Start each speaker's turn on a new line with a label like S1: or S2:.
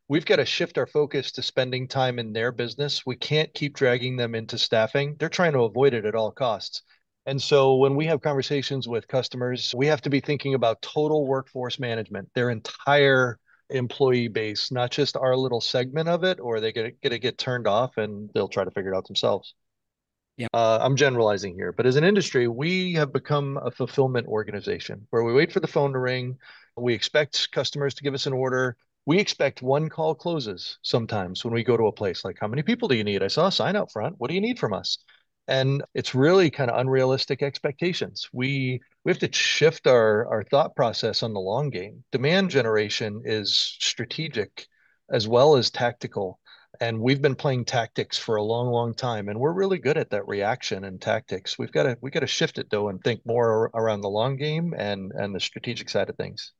S1: we've got to shift our focus to spending time in their business. We can't keep dragging them into staffing. They're trying to avoid it at all costs. And so when we have conversations with customers, we have to be thinking about total workforce management, their entire employee base, not just our little segment of it, or they get to get turned off and they'll try to figure it out themselves.
S2: Yeah.
S1: I'm generalizing here, but as an industry, we have become a fulfillment organization where we wait for the phone to ring. We expect customers to give us an order. We expect one call closes sometimes when we go to a place like, how many people do you need? I saw a sign out front. What do you need from us? And it's really kind of unrealistic expectations. We have to shift our thought process on the long game. Demand generation is strategic as well as tactical. And we've been playing tactics for a long, long time, and we're really good at that reaction and tactics. We got to shift it though and think more around the long game and the strategic side of things.